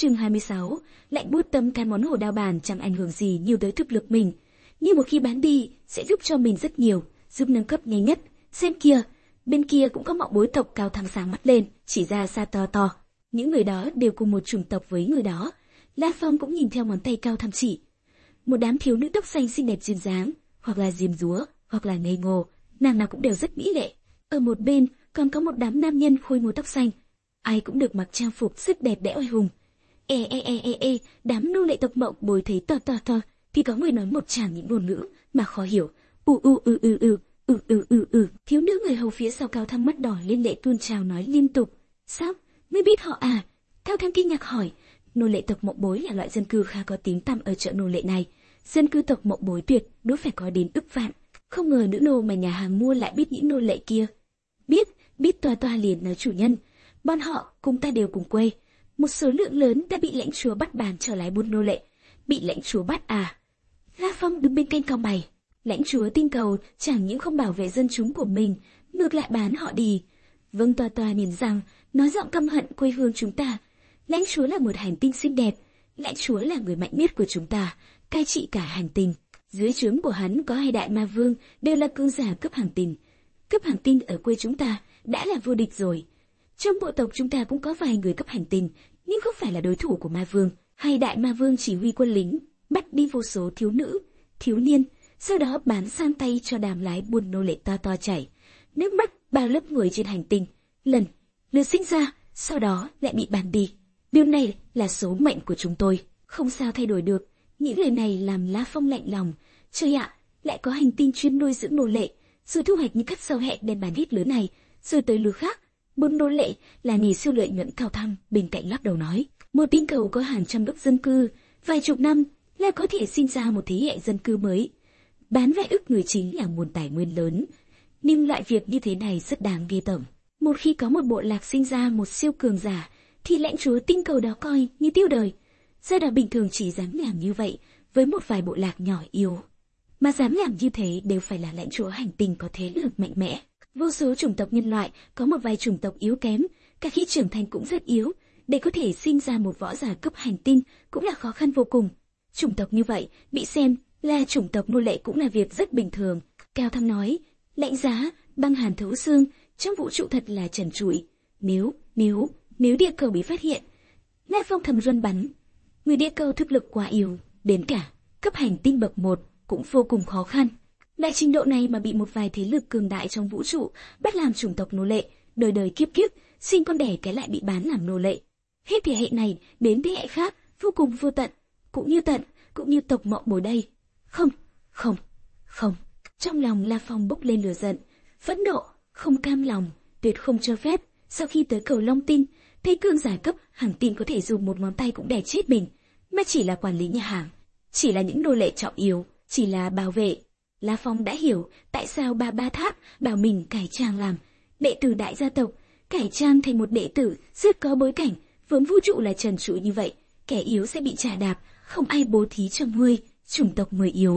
Chương 26, lạnh buốt tâm can món hồ đao bàn chẳng ảnh hưởng gì nhiều tới thực lực mình, nhưng một khi bán đi sẽ giúp cho mình rất nhiều, giúp nâng cấp nhanh nhất. Xem kia, bên kia cũng có Mộng Bối tộc. Cao Thăng sáng mắt lên, chỉ ra xa to to. Những người đó đều cùng một chủng tộc với người đó. La Phong cũng nhìn theo ngón tay Cao Thăng chỉ. Một đám thiếu nữ tóc xanh xinh đẹp duyên dáng, hoặc là diêm dúa, hoặc là ngây ngô, nàng nào cũng đều rất mỹ lệ. Ở một bên còn có một đám nam nhân khôi ngô tóc xanh, ai cũng được mặc trang phục rất đẹp đẽ oai hùng. Đám nô lệ tộc Mộng Bối thấy to thì có người nói một tràng những ngôn ngữ mà khó hiểu. Thiếu nữ người hầu phía sau Cao Thăng mắt đỏ lên, lệ tuôn trào nói liên tục. Sao? Ngươi biết họ à? Cao Thăng kinh ngạc hỏi. Nô lệ tộc Mộng Bối là loại dân cư khá có tiếng tăm ở chợ nô lệ này. Dân cư tộc Mộng Bối tuyệt đối phải có đến ức vạn. Không ngờ nữ nô mà nhà hàng mua lại biết những nô lệ kia. Biết toa liền nói chủ nhân. Bọn họ cùng ta đều cùng quê. Một số lượng lớn đã bị lãnh chúa bắt bàn trở lại buôn nô lệ. Bị lãnh chúa bắt à? La Phong đứng bên cạnh cau mày. Lãnh chúa tinh cầu chẳng những không bảo vệ dân chúng của mình, ngược lại bán họ đi. Vâng, toa nhìn rằng, nói giọng căm hận quê hương chúng ta. Lãnh chúa là một hành tinh xinh đẹp. Lãnh chúa là người mạnh nhất của chúng ta, cai trị cả hành tinh. Dưới trướng của hắn có 2 đại ma vương, đều là cường giả cấp hành tinh. Cấp hành tinh ở quê chúng ta đã là vô địch rồi. Trong bộ tộc chúng ta cũng có vài người cấp hành tinh, nhưng không phải là đối thủ của ma vương. 2 đại ma vương chỉ huy quân lính, bắt đi vô số thiếu nữ, thiếu niên, sau đó bán sang tay cho đám lái buôn nô lệ to chảy. Nước mắt bao lớp người trên hành tinh, lần lượt sinh ra, sau đó lại bị bán đi. Điều này là số mệnh của chúng tôi, không sao thay đổi được. Những lời này làm La Phong lạnh lòng. Trời ạ, lại có hành tinh chuyên nuôi dưỡng nô lệ, rồi thu hoạch những cắt sâu hẹ đem bán hết lứa này, rồi tới lứa khác. Buôn nô lệ là nghề siêu lợi nhuận. Cao Thăng bên cạnh lắc đầu nói, một tinh cầu có hàng trăm ức dân cư, vài chục năm là có thể sinh ra một thế hệ dân cư mới. Bán vài ức người chính là nguồn tài nguyên lớn, nhưng loại việc như thế này rất đáng ghê tởm. Một khi có một bộ lạc sinh ra một siêu cường giả, thì lãnh chúa tinh cầu đó coi như tiêu đời. Gia đạo bình thường chỉ dám làm như vậy với một vài bộ lạc nhỏ yếu, mà dám làm như thế đều phải là lãnh chúa hành tinh có thế lực mạnh mẽ. Vô số chủng tộc nhân loại có một vài chủng tộc yếu kém, cả khi trưởng thành cũng rất yếu, để có thể sinh ra một võ giả cấp hành tinh cũng là khó khăn vô cùng. Chủng tộc như vậy bị xem là chủng tộc nô lệ cũng là việc rất bình thường. Cao Thăng nói, lạnh giá, băng hàn thấu xương, trong vũ trụ thật là trần trụi. Nếu địa cầu bị phát hiện, La Phong thầm run bắn. Người địa cầu thực lực quá yếu, đến cả cấp hành tinh bậc 1 cũng vô cùng khó khăn. Lại trình độ này mà bị một vài thế lực cường đại trong vũ trụ bắt làm chủng tộc nô lệ, đời đời kiếp kiếp, sinh con đẻ cái lại bị bán làm nô lệ. Hết thế hệ này đến thế hệ khác, vô cùng vô tận, cũng như tộc Mộng Bối đây. Không. Trong lòng La Phong bốc lên lửa giận, phẫn nộ, không cam lòng, tuyệt không cho phép. Sau khi tới cầu Long Tinh, thấy cường giả cấp hàng tinh có thể dùng một ngón tay cũng đè chết mình, mà chỉ là quản lý nhà hàng, chỉ là những nô lệ trọng yếu, chỉ là bảo vệ. La Phong đã hiểu tại sao Ba Tháp bảo mình cải trang làm đệ tử đại gia tộc, cải trang thành một đệ tử rất có bối cảnh. Vốn vũ trụ là trần trụi như vậy, kẻ yếu sẽ bị chà đạp, không ai bố thí cho ngươi. Chủng tộc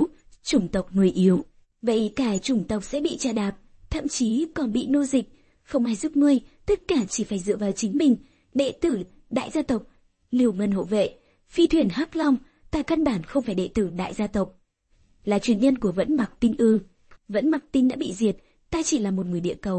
người yếu, vậy cả chủng tộc sẽ bị chà đạp, thậm chí còn bị nô dịch. Không ai giúp ngươi, tất cả chỉ phải dựa vào chính mình. Đệ tử đại gia tộc, Liều Ngân hộ vệ, phi thuyền Hắc Long, ta căn bản không phải đệ tử đại gia tộc, là truyền nhân của Vẫn Mặc Tinh ư? Vẫn Mặc Tinh đã bị diệt, ta chỉ là một người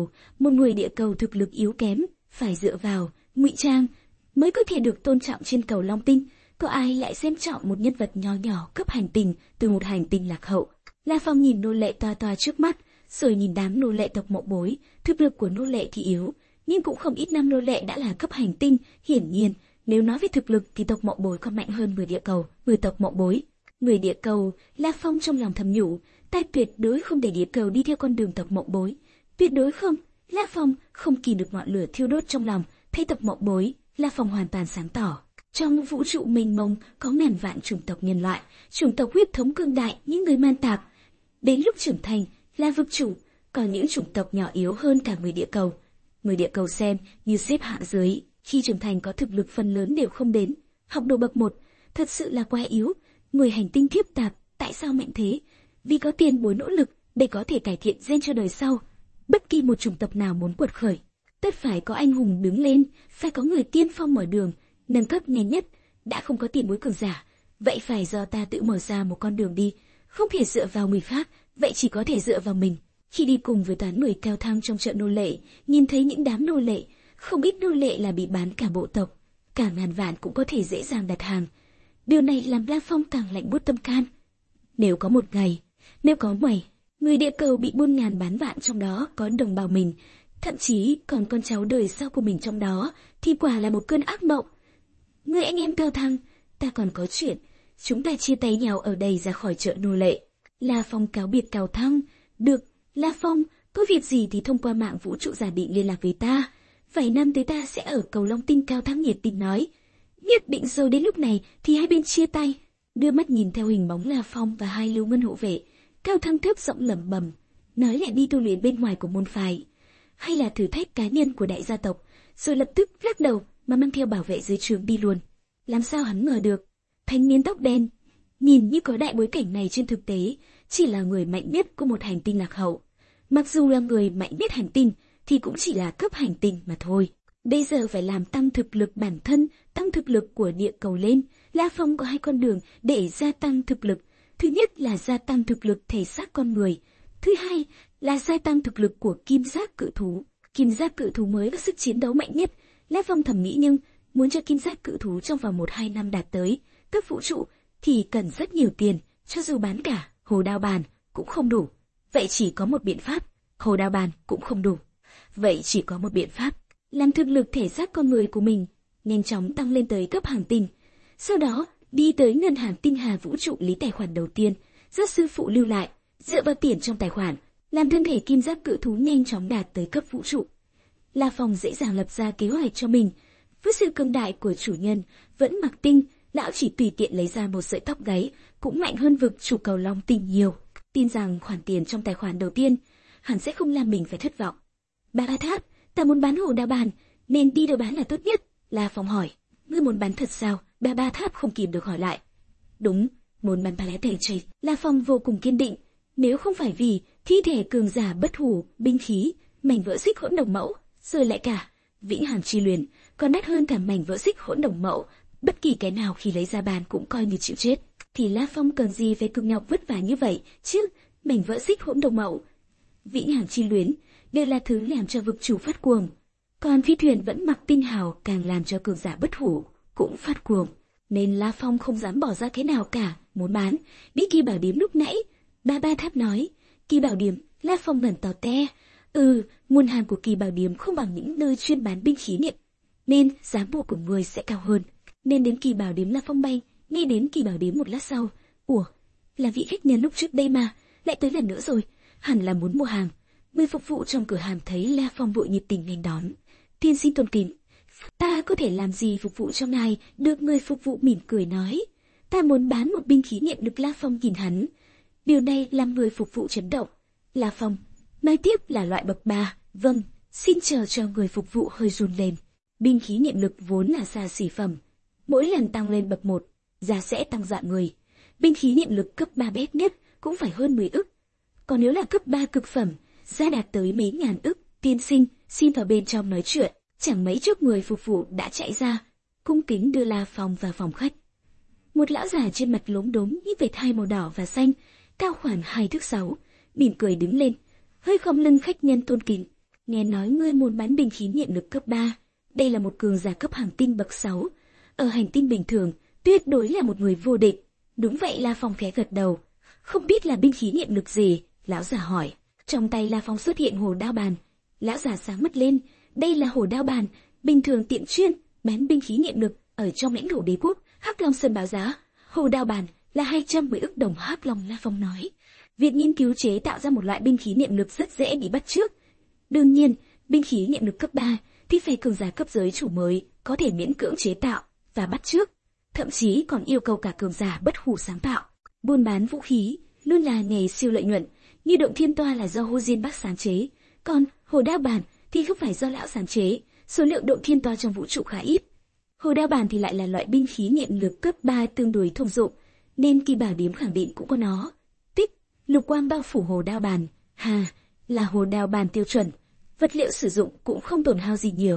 địa cầu thực lực yếu kém, phải dựa vào ngụy trang mới có thể được tôn trọng trên cầu Long Tinh. Có ai lại xem trọng một nhân vật nho nhỏ cấp hành tinh từ một hành tinh lạc hậu? La Phong nhìn nô lệ toa trước mắt, rồi nhìn đám nô lệ tộc Mộng Bối. Thực lực của nô lệ thì yếu, nhưng cũng không ít năm nô lệ đã là cấp hành tinh. Hiển nhiên, nếu nói về thực lực thì tộc Mộng Bối còn mạnh hơn 10 tộc Mộng Bối. Người địa cầu, La Phong trong lòng thầm nhủ, ta tuyệt đối không để địa cầu đi theo con đường tộc Mộng Bối. Tuyệt đối không. La Phong không kìm được ngọn lửa thiêu đốt trong lòng. Thấy tộc Mộng Bối, La Phong hoàn toàn sáng tỏ. Trong vũ trụ mênh mông có ngàn vạn chủng tộc nhân loại, chủng tộc huyết thống cương đại, những người man tạp. Đến lúc trưởng thành là vực chủ, còn những chủng tộc nhỏ yếu hơn cả người địa cầu. Người địa cầu xem như xếp hạng dưới, khi trưởng thành có thực lực phần lớn đều không đến. Học đồ bậc 1, thật sự là quá yếu. Người hành tinh kiếp tạp, tại sao mạnh thế? Vì có tiền bối nỗ lực để có thể cải thiện gen cho đời sau. Bất kỳ một chủng tộc nào muốn quật khởi, tất phải có anh hùng đứng lên, phải có người tiên phong mở đường, nâng cấp nhanh nhất. đã không có tiền bối cường giả, vậy phải do ta tự mở ra một con đường đi, không thể dựa vào người khác, vậy chỉ có thể dựa vào mình. Khi đi cùng với toán người cao thang trong chợ nô lệ, nhìn thấy những đám nô lệ, không ít nô lệ là bị bán cả bộ tộc, cả ngàn vạn cũng có thể dễ dàng đặt hàng. Điều này làm La Phong càng lạnh buốt tâm can. Nếu có một ngày, nếu có mày, người địa cầu bị buôn ngàn bán vạn, trong đó có đồng bào mình, thậm chí còn con cháu đời sau của mình trong đó, thì quả là một cơn ác mộng. Người anh em cao thang, ta còn có chuyện, chúng ta chia tay nhau ở đây ra khỏi chợ nô lệ. La Phong cáo biệt Cao Thăng. Được, La Phong, có việc gì thì thông qua mạng vũ trụ giả định liên lạc với ta. Vài năm tới ta sẽ ở cầu Long Tinh. Cao Thăng nhiệt tình nói. Nhất định rồi, đến lúc này thì hai bên chia tay. Đưa mắt nhìn theo hình bóng La Phong và hai lưu ngân hộ vệ, Cao Thăng thấp giọng lẩm bẩm, nói lại đi tu luyện bên ngoài của môn phái, hay là thử thách cá nhân của đại gia tộc, rồi lập tức lắc đầu mà mang theo bảo vệ dưới trường đi luôn. Làm sao hắn ngờ được, thanh niên tóc đen, nhìn như có đại bối cảnh này trên thực tế, chỉ là người mạnh nhất của một hành tinh lạc hậu. Mặc dù là người mạnh nhất hành tinh, thì cũng chỉ là cấp hành tinh mà thôi. Bây giờ phải làm tăng thực lực bản thân, tăng thực lực của địa cầu lên. La Phong có hai con đường để gia tăng thực lực. Thứ nhất là gia tăng thực lực thể xác con người. Thứ hai là gia tăng thực lực của kim giác cự thú. Kim giác cự thú mới có sức chiến đấu mạnh nhất. La Phong thầm nghĩ, nhưng muốn cho kim giác cự thú trong vòng 1-2 năm đạt tới cấp vũ trụ thì cần rất nhiều tiền, cho dù bán cả hồ đao bàn cũng không đủ. Vậy chỉ có một biện pháp, hồ đao bàn cũng không đủ. Vậy chỉ có một biện pháp, làm thực lực thể xác con người của mình nhanh chóng tăng lên tới cấp hành tinh. Sau đó, đi tới ngân hàng tinh hà vũ trụ lý tài khoản đầu tiên, do sư phụ lưu lại, dựa vào tiền trong tài khoản, làm thân thể kim giác cự thú nhanh chóng đạt tới cấp vũ trụ. La Phong dễ dàng lập ra kế hoạch cho mình. Với sự cường đại của chủ nhân, vẫn mặc tinh, lão chỉ tùy tiện lấy ra một sợi tóc gáy, cũng mạnh hơn vực chủ cầu Long Tinh nhiều. Tin rằng khoản tiền trong tài khoản đầu tiên, hẳn sẽ không làm mình phải thất vọng. Ba Tháp, ta muốn bán hồ đao bàn, nên đi đâu bán là tốt nhất? La Phong hỏi. Ngươi muốn bán thật sao? Ba Tháp không kìm được hỏi lại. Đúng, muốn bán pallet thể chơi. La Phong vô cùng kiên định. Nếu không phải vì thi thể cường giả bất hủ, binh khí, mảnh vỡ xích hỗn đồng mẫu, rồi lại cả vĩnh hằng chi luyện, còn đắt hơn cả mảnh vỡ xích hỗn đồng mẫu, bất kỳ cái nào khi lấy ra bàn cũng coi như chịu chết, thì La Phong cần gì phải cực nhọc vất vả như vậy chứ? Mảnh vỡ xích hỗn đồng mẫu, vĩnh hằng chi luyện đều là thứ làm cho vực chủ phát cuồng, còn phi thuyền vẫn mặc tinh hào càng làm cho cường giả bất hủ cũng phát cuồng, nên La Phong không dám bỏ ra cái nào cả. Muốn bán bí kỳ bảo điếm lúc nãy, Ba Tháp nói. Kỳ bảo điếm? La Phong ngẩn tò te. Nguồn hàng của kỳ bảo điếm không bằng những nơi chuyên bán binh khí niệm, nên giá mua của người sẽ cao hơn. Nên đến kỳ bảo điếm. La Phong bay ngay đến kỳ bảo điếm một lát sau. Ủa, là vị khách nhân lúc trước đây mà, lại tới lần nữa rồi, hẳn là muốn mua hàng. Người phục vụ trong cửa hàng thấy La Phong vội nhiệt tình nghênh đón. Tiên sinh tôn kính, ta có thể làm gì phục vụ cho ngài? Được người phục vụ mỉm cười nói. Ta muốn bán một binh khí niệm lực. La Phong nhìn hắn, điều này làm người phục vụ chấn động. La Phong nói tiếp là loại bậc 3. Vâng, xin chờ cho người phục vụ hơi run lên. Binh khí niệm lực vốn là xa xỉ phẩm, mỗi lần tăng lên bậc 1, giá sẽ tăng dạng người. Binh khí niệm lực cấp 3 bét nhất cũng phải hơn 10 ức. Còn nếu là cấp 3 cực phẩm, giá đạt tới mấy ngàn ức. Tiên sinh, xin vào bên trong nói chuyện. Chẳng mấy chốc người phục vụ đã chạy ra, cung kính đưa La Phong vào phòng khách. Một lão già trên mặt lốm đốm như vệt hai màu đỏ và xanh, cao khoảng 2 thước 6, mỉm cười đứng lên, hơi khom lưng. Khách nhân tôn kính, nghe nói ngươi muốn bán binh khí niệm lực cấp 3, đây là một cường giả cấp hành tinh bậc 6, ở hành tinh bình thường tuyệt đối là một người vô địch. Đúng vậy. La Phong khẽ gật đầu. Không biết là binh khí niệm lực gì? Lão già hỏi. Trong tay La Phong xuất hiện hồ đao bàn. Lão già sáng mắt lên. Đây là hồ đao bàn, bình thường tiện chuyên bán binh khí niệm lực ở trong lãnh thổ đế quốc Hắc Long Sơn. Báo giá hồ đao bàn là 210 ức đồng Hắc Long. La Phong nói. Việc nghiên cứu chế tạo ra một loại binh khí niệm lực rất dễ bị bắt chước. Đương nhiên, binh khí niệm lực cấp 3 thì phải cường giả cấp giới chủ mới có thể miễn cưỡng chế tạo và bắt chước, thậm chí còn yêu cầu cả cường giả bất hủ sáng tạo. Buôn bán vũ khí luôn là nghề siêu lợi nhuận, như Động Thiên Toa là do Hồ Diên Bắc sáng chế, còn hồ đao bàn thì không phải do lão sáng chế. Số lượng Động Thiên Toa trong vũ trụ khá ít. Hồ đao bàn thì lại là loại binh khí niệm lực cấp 3 tương đối thông dụng, nên kỳ bảo điếm khẳng định cũng có nó. Tích, lục quang bao phủ hồ đao bàn. Là hồ đao bàn tiêu chuẩn, vật liệu sử dụng cũng không tổn hao gì nhiều.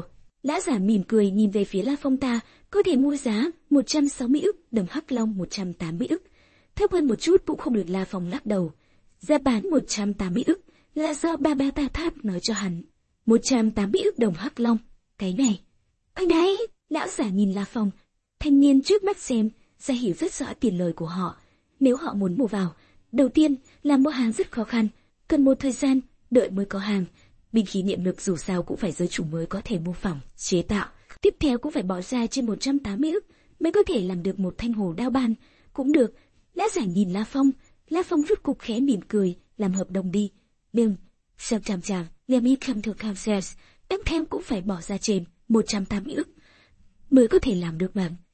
Lã giả mỉm cười nhìn về phía La Phong ta, có thể mua giá 160 ức đồng hắc long 180 ức. Thấp hơn một chút cũng không được. La Phong lắc đầu. Giá bán 180 ức là do ba ta tháp nói cho hắn. 180 ức đồng hắc long. Cái này. Anh đấy, lão giả nhìn La Phong. Thanh niên trước mắt xem ra hiểu rất rõ tiền lời của họ. Nếu họ muốn mua vào, đầu tiên là mua hàng rất khó khăn, cần một thời gian đợi mới có hàng. Binh khí niệm lực dù sao cũng phải giới chủ mới có thể mô phỏng, chế tạo. Tiếp theo cũng phải bỏ ra trên 180 ức mới có thể làm được một thanh hồ đao ban. Cũng được. Lã giả nhìn La Phong rút cục khẽ mỉm cười, làm hợp đồng đi. Nhưng, xem chằm, let me come to Kansas, em thêm cũng phải bỏ ra trên 180 ức mới có thể làm được mà.